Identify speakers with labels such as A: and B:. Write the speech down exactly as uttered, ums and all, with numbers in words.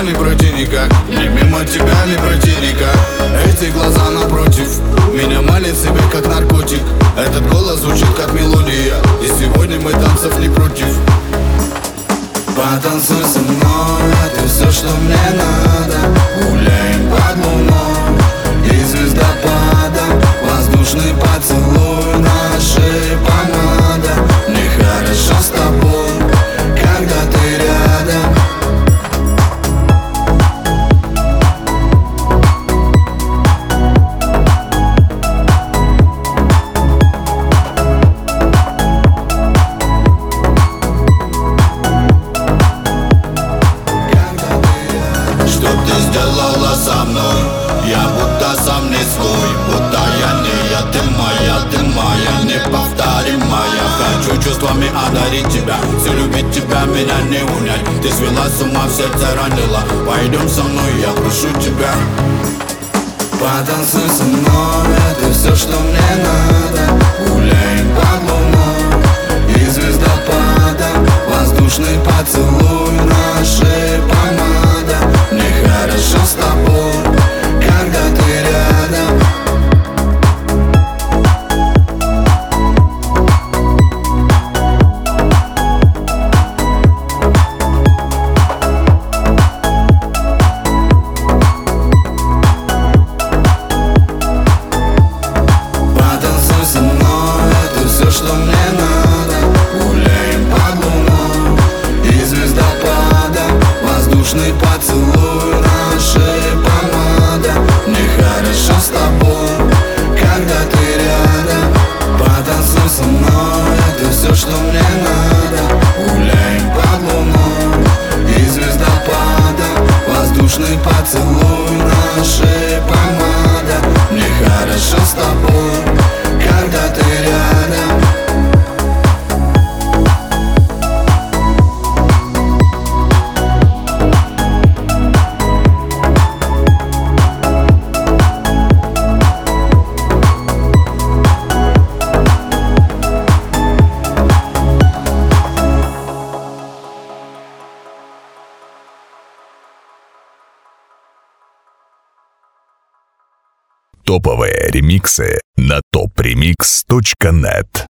A: не пройти никак, не мимо тебя не пройти никак. Эти глаза напротив меня манят себе как наркотик. Этот голос звучит как мелодия, и сегодня мы танцев не против. Потанцуй со мной, это все, что мне надо. Гуляем под луной и звездопадом. Воздушный поцелуй, наши помада. Мне хорошо с тобой, когда ты рядом. Со мной, я будто сам не свой, будто я не я, ты моя, ты моя, неповторимая. Хочу чувствами одарить тебя, все любить тебя, меня не унять. Ты свела с ума, в сердце ранила, пойдем со мной, я прошу тебя. Потанцуй со мной, это все, что мне надо. Гуляем под луной и звездопадом. Воздушный поцелуй, наши помада. Мне хорошо с тобой, когда ты рядом. Потанцуй со мной, это все, что мне надо. Гуляем под луной и звездопадом. Воздушный поцелуй, наши помада. Мне хорошо с тобой, когда ты рядом. Потанцуй со мной, это все, что мне надо. Гуляем под луной и звездопадом. Воздушный поцелуй, наши помада. Мне хорошо с тобой, когда ты рядом.
B: Топовые ремиксы на топ ремикс точка нет.